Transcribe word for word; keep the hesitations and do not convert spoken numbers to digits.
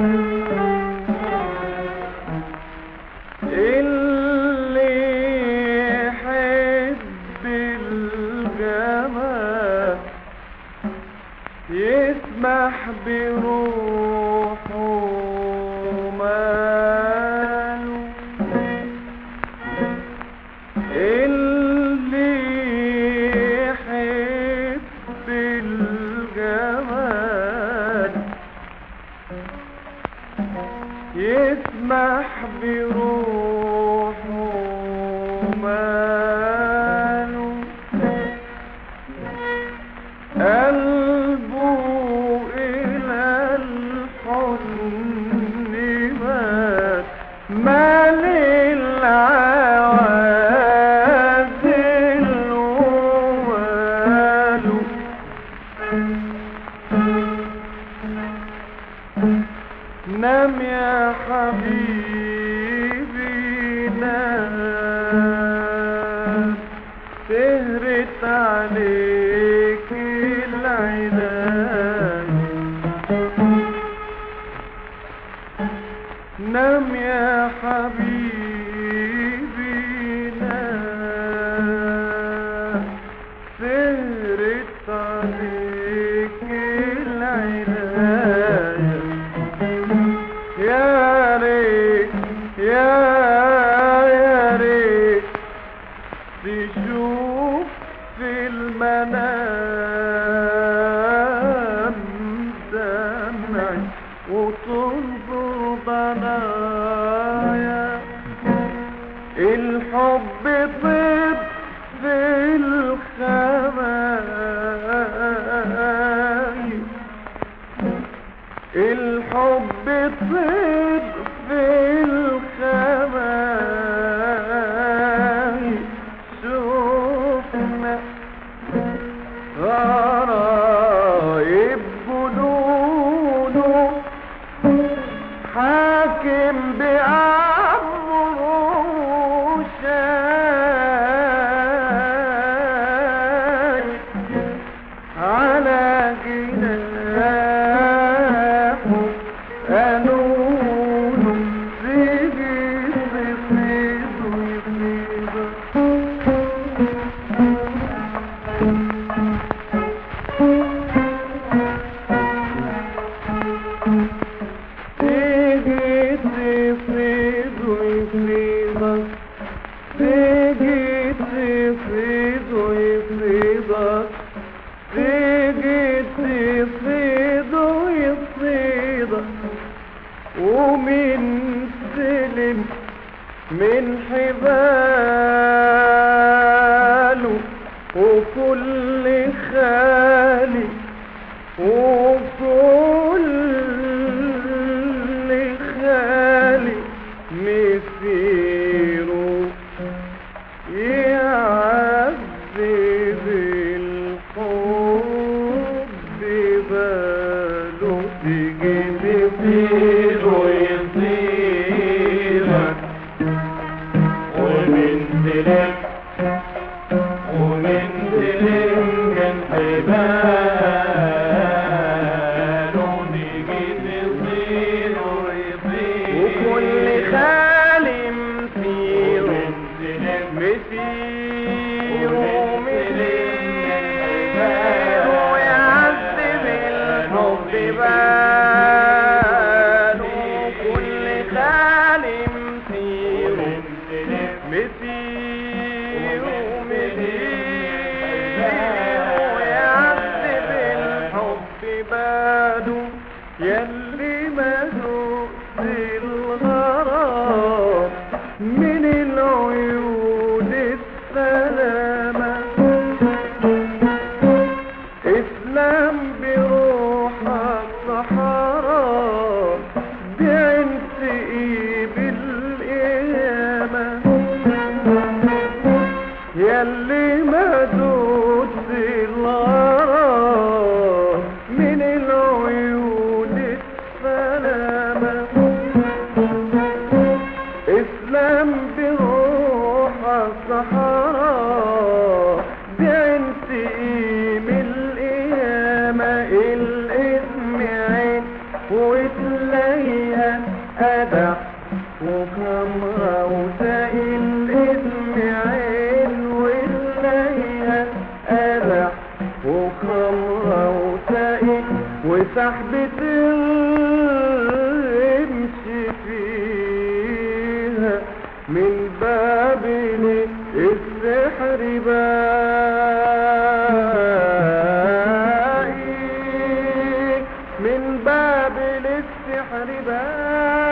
يسمح بروحه ماله اللي يحب الجمال يسمح بروحه ماله قلبه إلى الحزن مات مال العوازل وماله نام يا حبيبي نام سهرت عليك نام يا حبيبي نام سهرت عليك العناية يا ريت يا يا ريت تشوف في المنام دمعي وتنظر ضنايا الحب طيب في الخبايا الحب طيب في الخبايا شوفنا غرايب جنونه حاكم بأمره شايف على جناحه قانونه يجي يصيد ويصيده تيجي تفيد ويفيدك تيجي تفيد ويفيدك تيجي تفيد ويفيدك ومن سلم من حباله وكل خالي وكل خالي مسيره يعذب الحب باله تيجي تفيد ويصيبك ومن سلم ومن سلم من حباله نيجي نصير ويصير وكل خالي مسير مسير ومسير ويعذب الحب باله كل خالي مسير مسير ويعذب الحب باله يلي مذوق الغرام من العيون السلامة اسلام بروحك صحراء بعنتقي بالقيامة يلي مدود الغرام من العيون السلامة اسلام بروحك صحراء بعنتقي من القيامة الاسم عين وتلاقي أدع وخمرة وسائل اسم عين والليها أدع وخمرة وسائل وسحبة امشي فيها من باب السحر باقي من باب السحر باقي